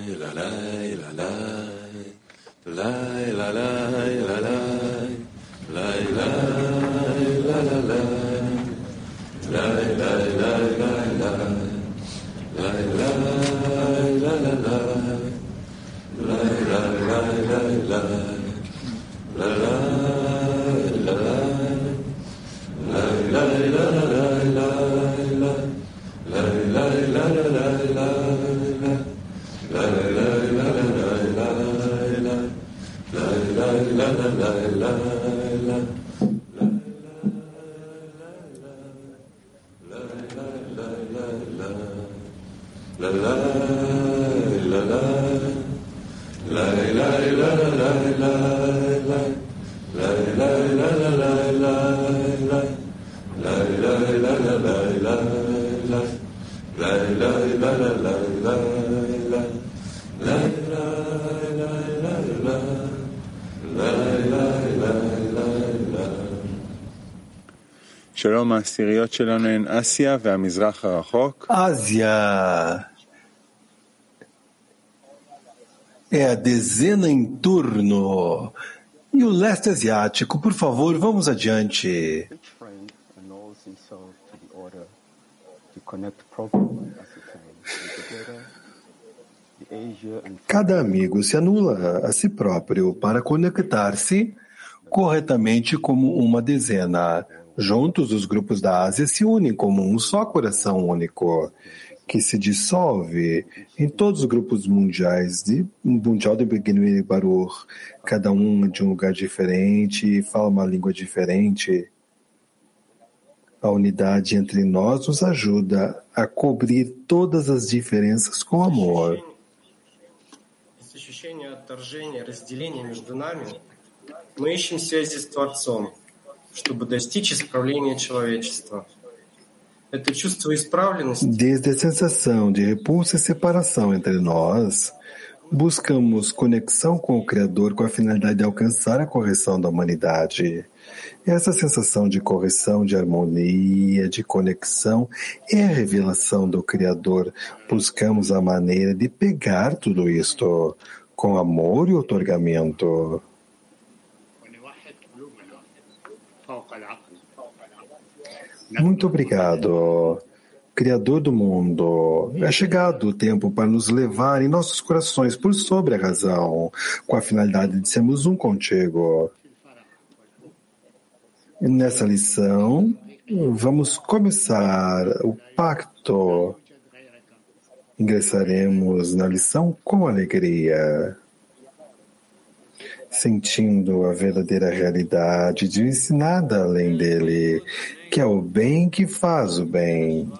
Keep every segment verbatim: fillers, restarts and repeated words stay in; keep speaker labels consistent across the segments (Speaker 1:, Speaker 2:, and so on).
Speaker 1: שלום, העשיריות שלנו הן אסיה והמזרח הרחוק.
Speaker 2: Ásia é a dezena em turno. E o leste asiático, por favor, vamos adiante. Cada amigo se anula a si próprio para conectar-se corretamente como uma dezena. Juntos, os grupos da Ásia se unem como um só coração único, que se dissolve em todos os grupos mundiais, de mundial de Beguinu Baruch, cada um de um lugar diferente, fala uma língua diferente. A unidade entre nós nos ajuda a cobrir todas as diferenças com amor.
Speaker 3: С ощущением отторжения, разделения между нами, мы ищем связи с Творцом, чтобы достичь исправления человечества. Это чувство исправленности.
Speaker 2: Desde a sensação de repulsa e separação entre nós, buscamos conexão com o Criador com a finalidade de alcançar a correção da humanidade. Essa sensação de correção, de harmonia, de conexão é a revelação do Criador. Buscamos a maneira de pegar tudo isto com amor e outorgamento. Muito obrigado, Criador do mundo. É chegado o tempo para nos levar em nossos corações por sobre a razão, com a finalidade de sermos um contigo. E nessa lição, vamos começar o pacto. Ingressaremos na lição com alegria, sentindo a verdadeira realidade de nada além dele, que é o bem que faz o bem.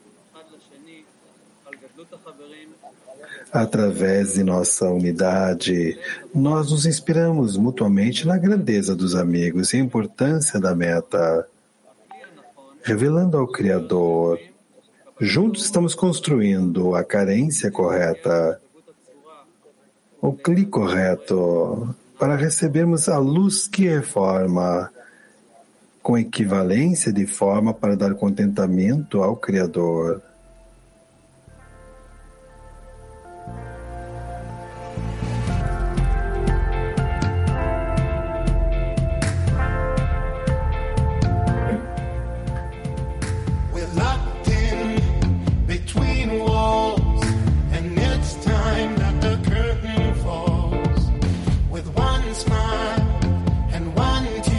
Speaker 2: Através de nossa unidade, nós nos inspiramos mutuamente na grandeza dos amigos e a importância da meta, revelando ao Criador. Juntos estamos construindo a carência correta, o clique correto, para recebermos a luz que reforma, com equivalência de forma para dar contentamento ao Criador.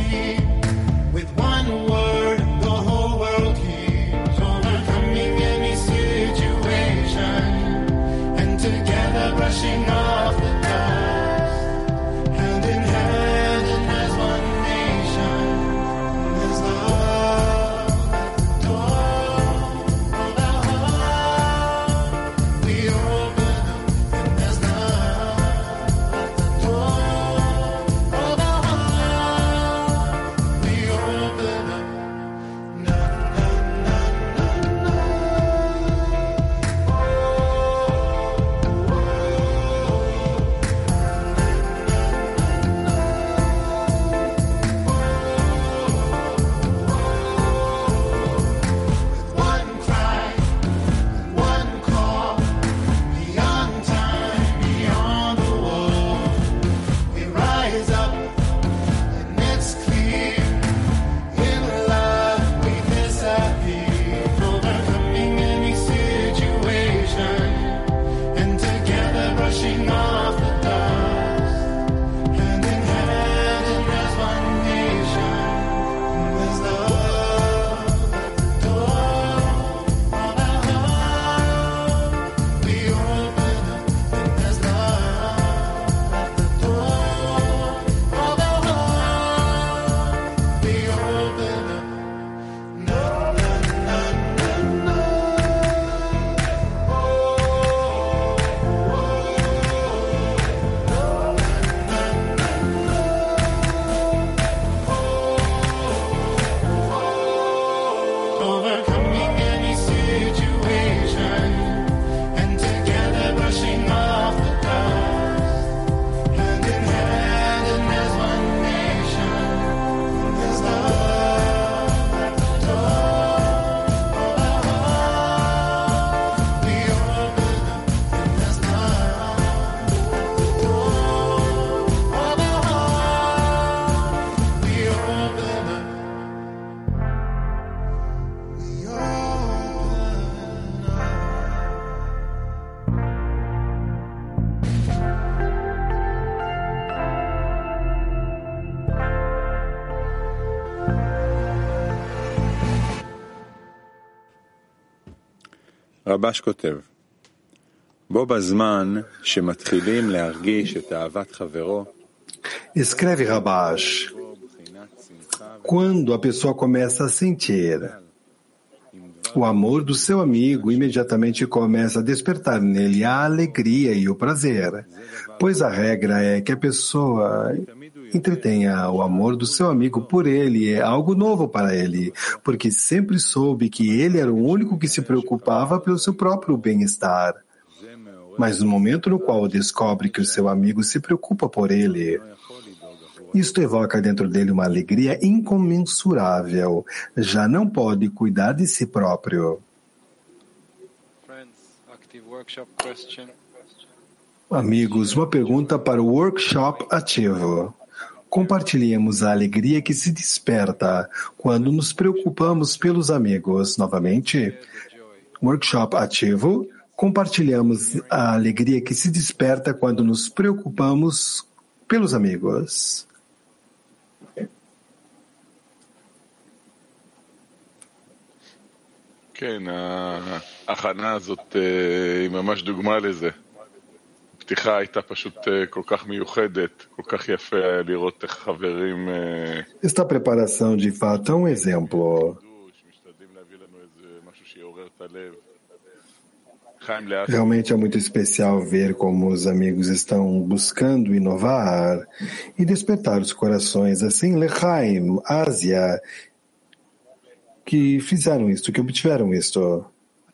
Speaker 4: With one word, the whole world hears. Overcoming any
Speaker 1: רבש כותב, בו בזמן שמתחילים להרגיש את אהבת חברו,
Speaker 2: Escreve Rabash, quando a pessoa começa a sentir o amor do seu amigo, imediatamente começa a despertar nele a alegria e o prazer, pois a regra é que a pessoa entretenha o amor do seu amigo por ele, é algo novo para ele, porque sempre soube que ele era o único que se preocupava pelo seu próprio bem-estar. Mas no momento no qual descobre que o seu amigo se preocupa por ele, isto evoca dentro dele uma alegria incomensurável. Já não pode cuidar de si próprio. Amigos, uma pergunta para o workshop ativo. Compartilhemos a alegria que se desperta quando nos preocupamos pelos amigos. Novamente, workshop ativo. Compartilhamos a alegria que se desperta quando nos preocupamos pelos amigos.
Speaker 4: כן, ההכנה הזאת היא ממש דוגמה לזה. הפתיחה הייתה פשוט כל כך מיוחדת, כל כך יפה לראות איך חברים...
Speaker 2: Esta preparação de fato é um exemplo.
Speaker 4: משתדלים להביא לנו איזה משהו שיעורר את הלב.
Speaker 2: Realmente é muito especial ver como os amigos estão buscando inovar e despertar os corações, assim, Lechaim, Ásia, que fizeram isto, que obtiveram isto.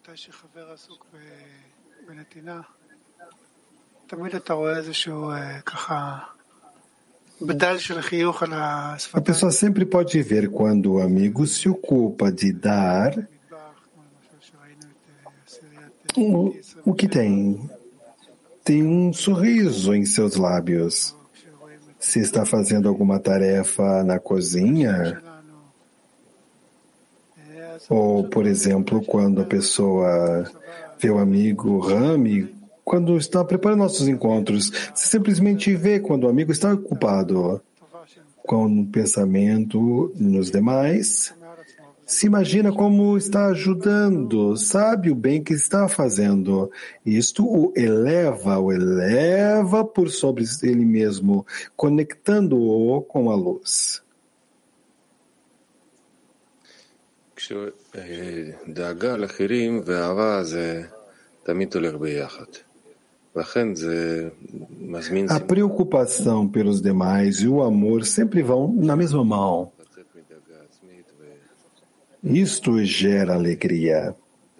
Speaker 2: A pessoa sempre pode ver quando o amigo se ocupa de dar o, o que tem. Tem um sorriso em seus lábios. Se está fazendo alguma tarefa na cozinha, ou, por exemplo, quando a pessoa vê o amigo Rami, quando está preparando nossos encontros, se simplesmente vê quando o amigo está ocupado com um pensamento nos demais, se imagina como está ajudando, sabe o bem que está fazendo. Isto o eleva, o eleva por sobre ele mesmo, conectando-o com a luz.
Speaker 5: דאגה לאחרים ואהבה זה תמיד הולך ביחד. לכן זה מזמין...
Speaker 2: A preocupação pelos demais e o amor sempre vão na mesma mão. Isto gera alegria.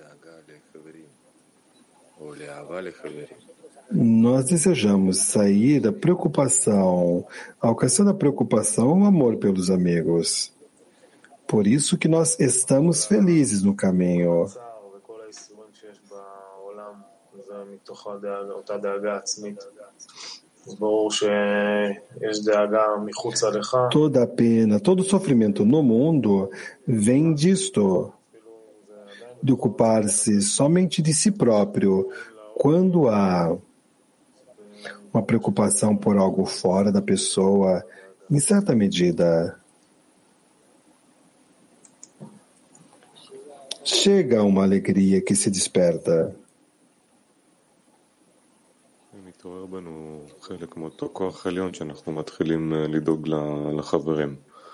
Speaker 2: Nós desejamos sair da preocupação, alcançando a preocupação, o amor pelos amigos. Por isso que nós estamos felizes no caminho. Toda a pena, todo sofrimento no mundo vem disto, de ocupar-se somente de si próprio. Quando há uma preocupação por algo fora da pessoa, em certa medida, chega uma alegria que se desperta.
Speaker 6: מתעורר בנו חלק מאותו כוח עליון שאנחנו מתחילים לדאוג לחברים.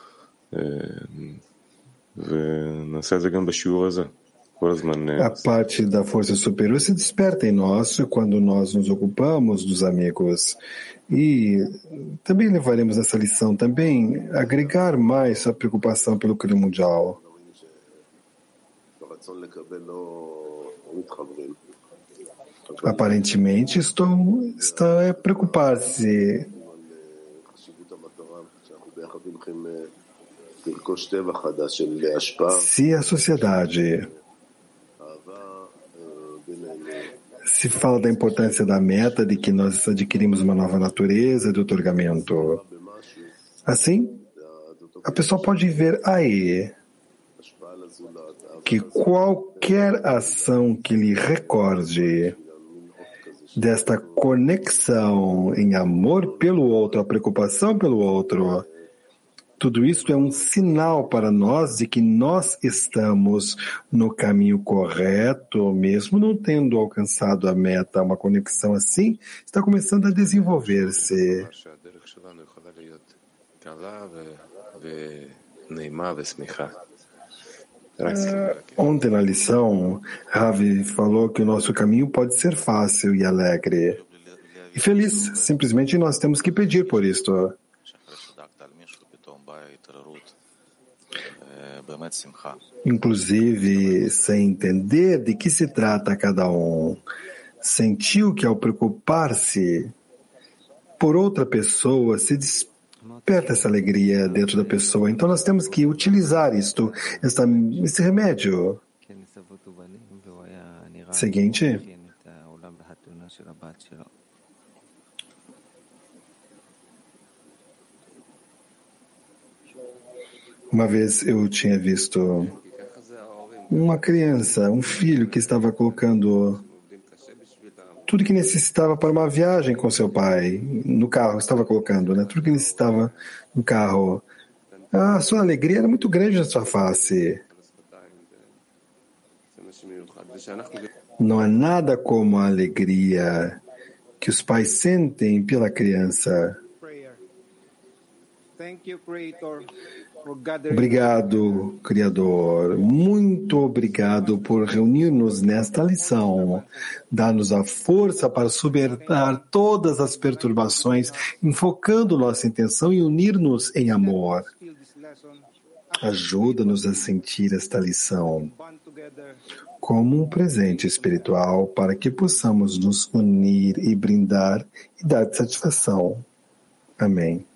Speaker 6: ונעשה את זה גם בשיעור הזה.
Speaker 2: A parte da força superior se desperta em nós quando nós nos ocupamos dos amigos. E também levaremos essa lição também, agregar mais a preocupação pelo clima mundial. Aparentemente, estão, estão a preocupar-se. Se a sociedade se fala da importância da meta de que nós adquirimos uma nova natureza de otorgamento, assim, a pessoa pode ver aí que qualquer ação que lhe recorde desta conexão em amor pelo outro, a preocupação pelo outro, Tudo isso é um sinal para nós de que nós estamos no caminho correto, mesmo não tendo alcançado a meta. Uma conexão assim está começando a desenvolver-se. Uh, ontem na lição, Ravi falou que o nosso caminho pode ser fácil e alegre e feliz. Simplesmente nós temos que pedir por isto. Inclusive, sem entender de que se trata cada um, sentiu que ao preocupar-se por outra pessoa, se desperta essa alegria dentro da pessoa. Então nós temos que utilizar isto, esta, esse remédio. Seguinte. Uma vez eu tinha visto uma criança, um filho que estava colocando tudo que necessitava para uma viagem com seu pai, no carro, estava colocando, né? Tudo que necessitava no carro. A sua alegria era muito grande na sua face. Não há nada como a alegria que os pais sentem pela criança. Obrigado, Criador. Muito obrigado por reunir-nos nesta lição. Dá-nos a força para superar todas as perturbações, enfocando nossa intenção e unir-nos em amor. Ajuda-nos a sentir esta lição como um presente espiritual para que possamos nos unir e brindar e dar satisfação. Amém.